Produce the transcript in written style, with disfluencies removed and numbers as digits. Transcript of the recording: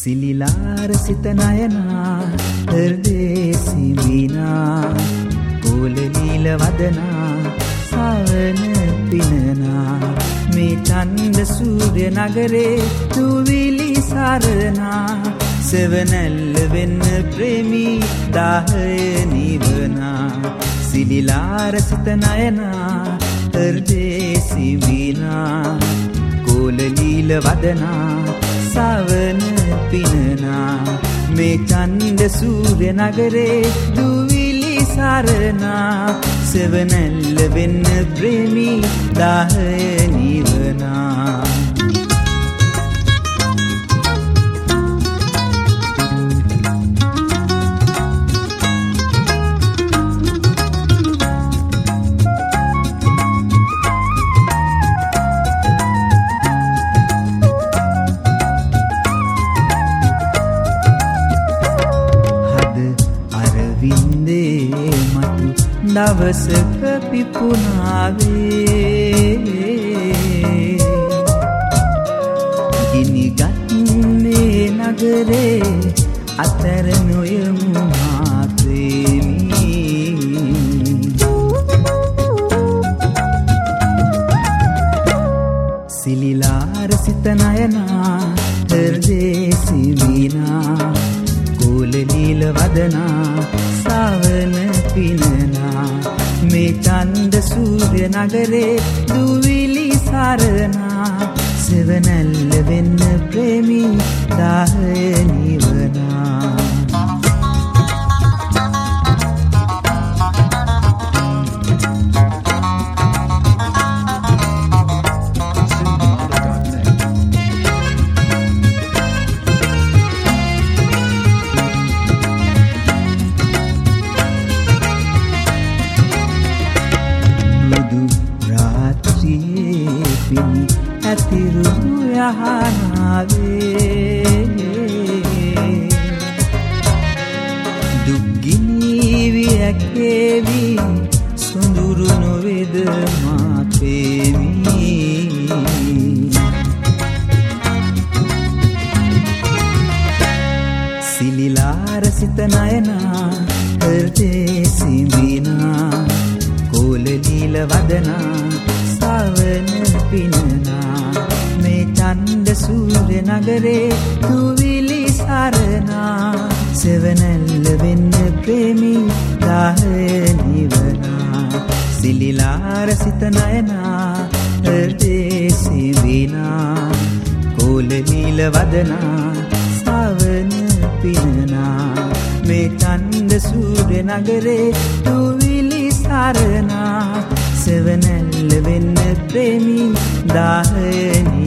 සිලිලාර සිත නයනා හෘදේසි වීනා කෝලලීල වදනා සවන පිනනා මේ චන්ද සූර්ය නගරේ තුවිලි සරනා සෙවනැල්ල වෙන්න ප්‍රේමී දාහය නිවනා සිලිලාර සිත නයනා හෘදේසි වීනා කෝලලීල වදනා සවන පිනනා මේ චන්ද සූර්ය නගරේ දුවිලි සරනා සෙවනැල්ල වෙන්න ප්‍රේමී දාහය නිවනා දවසක පිපුනාවේ ගිනිගන්නේ නගරේ අතර නොයමු මා ප්‍රේමී සිලිලාර සිත නයනා හෘදේසි වීනා කෝලලීල වදනා සවන පිනනා මේ චන්ද සූර්ය නගරේ දුවිලි සරනා සෙවනැල්ල වෙන්න ප්‍රේමී දාහය නිවනා ඇතිරු යහනාවේ දුක්ගිනී වියකේවි සොඳුරු නොවේද මා ප්‍රේමී සිලිලාර සිත නයනා හෘදේසි වීනා කෝලලීල වදනා සවන පිනනා මේ චන්ද සූර්ය නගරේ තුවිලි සරනා සෙවනැල්ල වෙන්න ප්‍රේමී දාහය නිවනා සිලිලාර සිත නයනා හෘදේසි වීනා කෝලලීල වදනා සවන පිනනා මේ චන්ද සූර්ය නගරේ තුවිලි සරනා සෙවනැල්ල වෙන්න ප්‍රේමී දාහය